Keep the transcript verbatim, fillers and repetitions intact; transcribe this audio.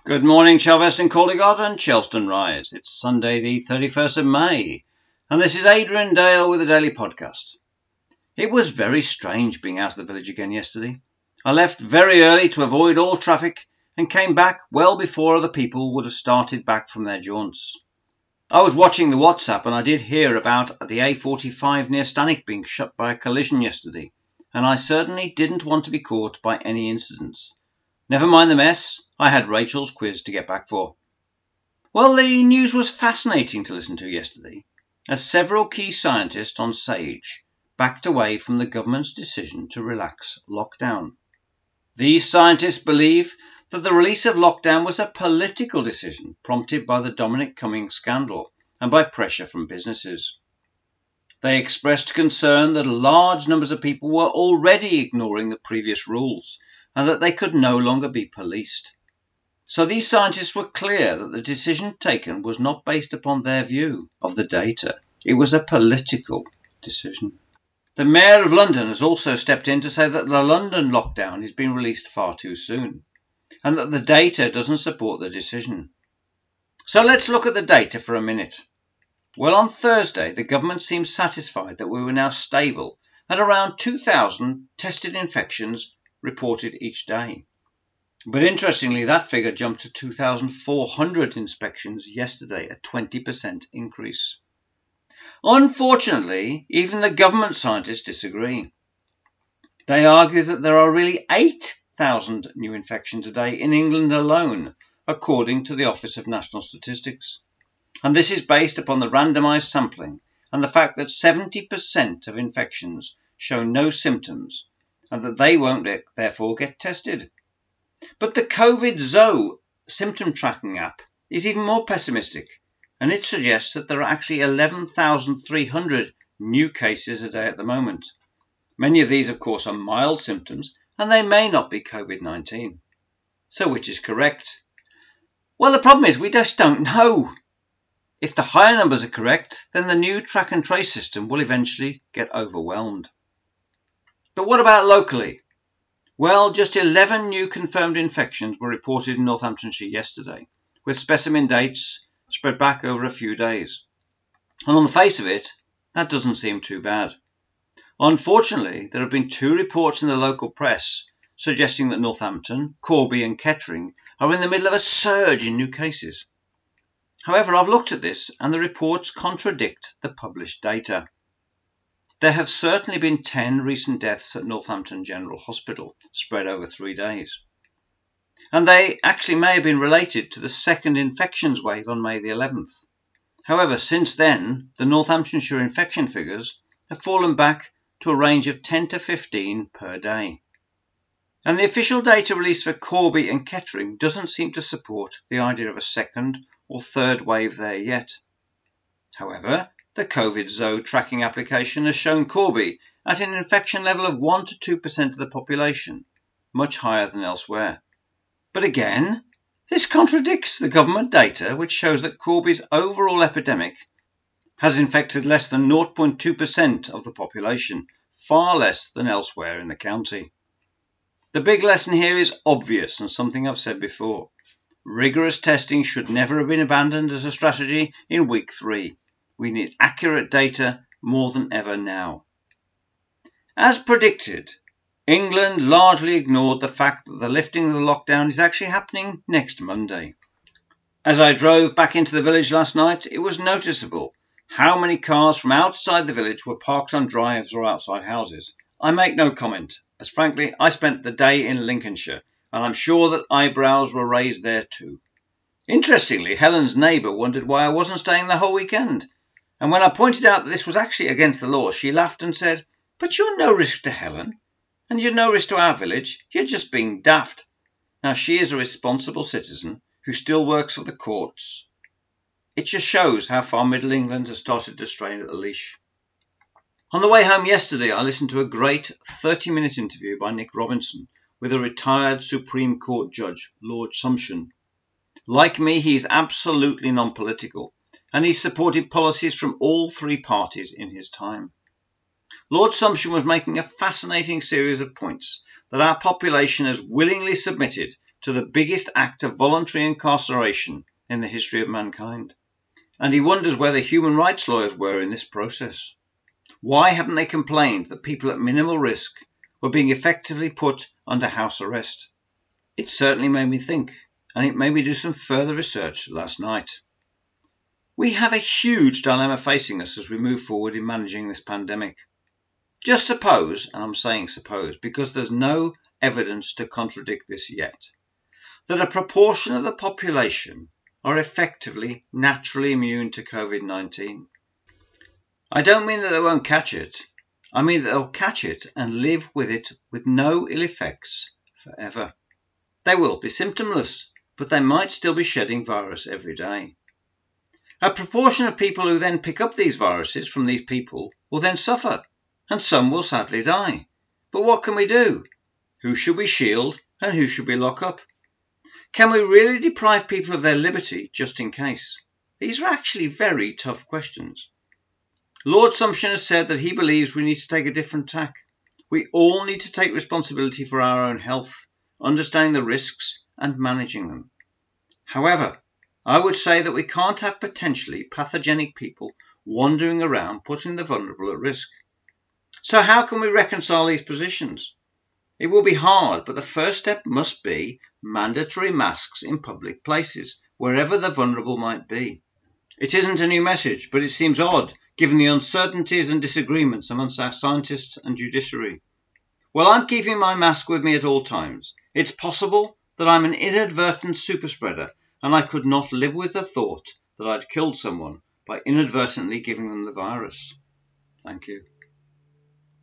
Good morning, Chelveston, Caldegot and Chelston Rise. It's Sunday the thirty-first of May, and this is Adrian Dale with the Daily Podcast. It was very strange being out of the village again yesterday. I left very early to avoid all traffic and came back well before other people would have started back from their jaunts. I was watching the WhatsApp and I did hear about the A forty-five near Stanwick being shut by a collision yesterday, and I certainly didn't want to be caught by any incidents. Never mind the mess, I had Rachel's quiz to get back for. Well, the news was fascinating to listen to yesterday, as several key scientists on SAGE backed away from the government's decision to relax lockdown. These scientists believe that the release of lockdown was a political decision prompted by the Dominic Cummings scandal and by pressure from businesses. They expressed concern that large numbers of people were already ignoring the previous rules and that they could no longer be policed. So these scientists were clear that the decision taken was not based upon their view of the data. It was a political decision. The Mayor of London has also stepped in to say that the London lockdown is being released far too soon, and that the data doesn't support the decision. So let's look at the data for a minute. Well, on Thursday, the government seemed satisfied that we were now stable at around two thousand tested infections reported each day. But interestingly, that figure jumped to two thousand four hundred inspections yesterday, a twenty percent increase. Unfortunately, even the government scientists disagree. They argue that there are really eight thousand new infections a day in England alone, according to the Office of National Statistics. And this is based upon the randomised sampling and the fact that seventy percent of infections show no symptoms and that they won't therefore get tested. But the COVID-Zoe symptom tracking app is even more pessimistic, and it suggests that there are actually eleven thousand three hundred new cases a day at the moment. Many of these, of course, are mild symptoms, and they may not be COVID nineteen. So which is correct? Well, the problem is we just don't know. If the higher numbers are correct, then the new track and trace system will eventually get overwhelmed. But what about locally? Well, just eleven new confirmed infections were reported in Northamptonshire yesterday, with specimen dates spread back over a few days. And on the face of it, that doesn't seem too bad. Unfortunately, there have been two reports in the local press suggesting that Northampton, Corby and Kettering are in the middle of a surge in new cases. However, I've looked at this and the reports contradict the published data. There have certainly been ten recent deaths at Northampton General Hospital, spread over three days. And they actually may have been related to the second infections wave on May the eleventh. However, since then, the Northamptonshire infection figures have fallen back to a range of ten to fifteen per day. And the official data released for Corby and Kettering doesn't seem to support the idea of a second or third wave there yet. However, the COVID-Zoe tracking application has shown Corby at an infection level of one to two percent of the population, much higher than elsewhere. But again, this contradicts the government data, which shows that Corby's overall epidemic has infected less than zero point two percent of the population, far less than elsewhere in the county. The big lesson here is obvious and something I've said before. Rigorous testing should never have been abandoned as a strategy in week three. We need accurate data more than ever now. As predicted, England largely ignored the fact that the lifting of the lockdown is actually happening next Monday. As I drove back into the village last night, it was noticeable how many cars from outside the village were parked on drives or outside houses. I make no comment, as frankly I spent the day in Lincolnshire, and I'm sure that eyebrows were raised there too. Interestingly, Helen's neighbour wondered why I wasn't staying the whole weekend. And when I pointed out that this was actually against the law, she laughed and said, "But you're no risk to Helen, and you're no risk to our village. You're just being daft." Now, she is a responsible citizen who still works for the courts. It just shows how far Middle England has started to strain at the leash. On the way home yesterday, I listened to a great thirty-minute interview by Nick Robinson with a retired Supreme Court judge, Lord Sumption. Like me, he's absolutely non-political, and he supported policies from all three parties in his time. Lord Sumption was making a fascinating series of points that our population has willingly submitted to the biggest act of voluntary incarceration in the history of mankind. And he wonders where the human rights lawyers were in this process. Why haven't they complained that people at minimal risk were being effectively put under house arrest? It certainly made me think, and it made me do some further research last night. We have a huge dilemma facing us as we move forward in managing this pandemic. Just suppose, and I'm saying suppose because there's no evidence to contradict this yet, that a proportion of the population are effectively naturally immune to COVID nineteen. I don't mean that they won't catch it. I mean that they'll catch it and live with it with no ill effects forever. They will be symptomless, but they might still be shedding virus every day. A proportion of people who then pick up these viruses from these people will then suffer, and some will sadly die. But what can we do? Who should we shield and who should we lock up? Can we really deprive people of their liberty just in case? These are actually very tough questions. Lord Sumption has said that he believes we need to take a different tack. We all need to take responsibility for our own health, understanding the risks and managing them. However, I would say that we can't have potentially pathogenic people wandering around putting the vulnerable at risk. So how can we reconcile these positions? It will be hard, but the first step must be mandatory masks in public places, wherever the vulnerable might be. It isn't a new message, but it seems odd, given the uncertainties and disagreements amongst our scientists and judiciary. Well, I'm keeping my mask with me at all times. It's possible that I'm an inadvertent super spreader, and I could not live with the thought that I'd killed someone by inadvertently giving them the virus. Thank you.